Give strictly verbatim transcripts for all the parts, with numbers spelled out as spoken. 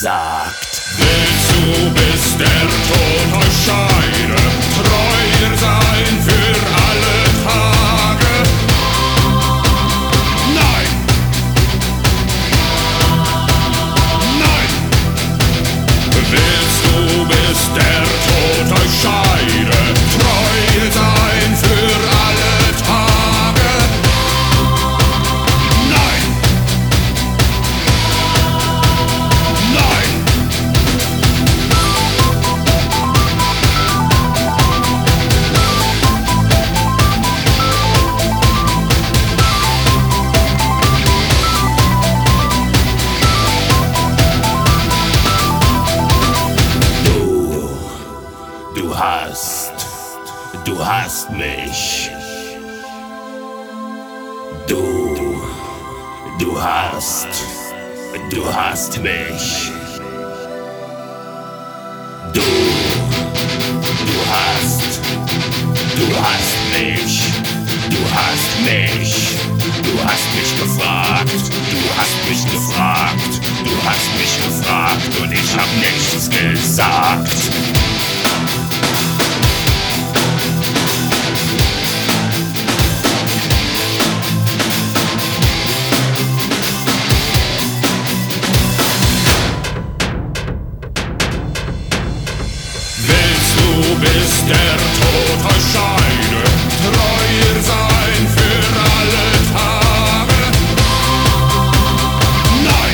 gesagt. Willst du, bis der Tod euch scheide, treuer sein für alle Tage? Nein! Nein! Willst du, bis der Tod euch scheide, treuer sein für alle Tage? Nein! Nein! Du hast, du hast mich. Du, du hast, du hast mich. Du, du hast, du hast mich. Du hast mich. Du hast mich gefragt. Du hast mich gefragt. Du hast mich gefragt und ich hab nichts gesagt. Bis der Tod euch scheide, treuer sein für alle Tage. Nein!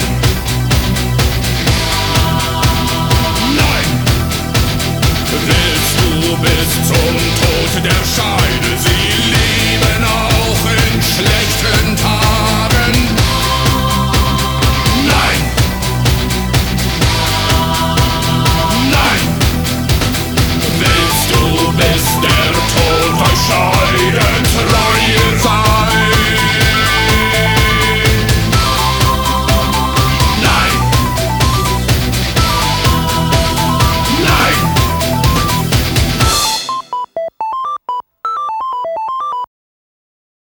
Nein! Willst du bis zum Tod der Scheide